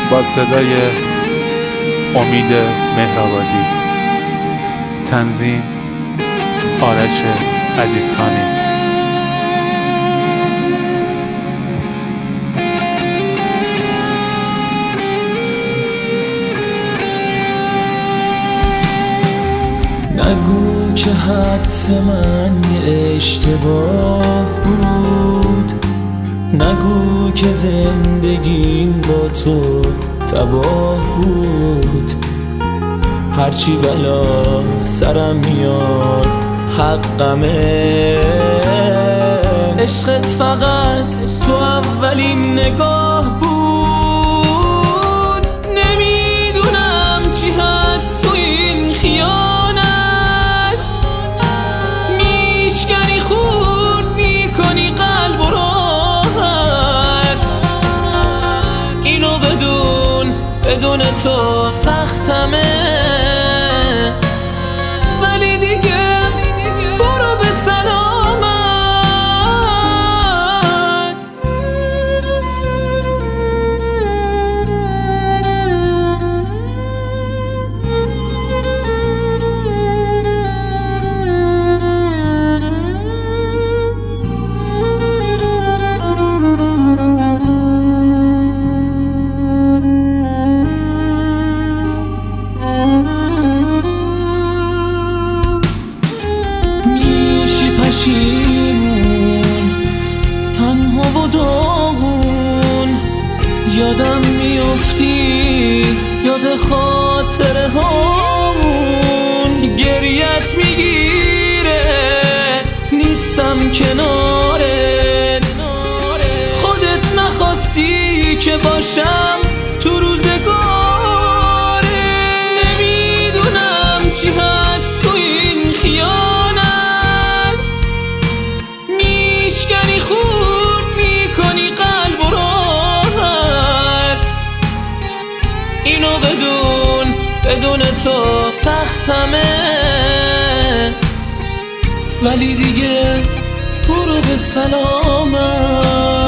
با صدای امید مهرآبادی، تنظیم آرش عزیزخانی. نگو که حدس من یه اشتباه بود، نگو که زندگیم با تو تباه بود. هرچی بلا سرم میاد حقمه، عشقت فقط تو اولین نگاه بود. نمیدونم چی هست تو این خیانت، میشکنی خورد میکنی قلب و راحت. اینو بدون تو سختمه، ولی دیگه برو به سلامت. پشیمون تنها و داغون، یادم میافتی یاد خاطره هامون. گریت میگیره نیستم کنارت، خودت نخواستی که باشم تو روزگارت. نمیدونم چی هست تو این خیانت، میشکنی خورد میکنی قلب و راحت. اینو بدون تو سختمه، ولی دیگه برو به سلامت.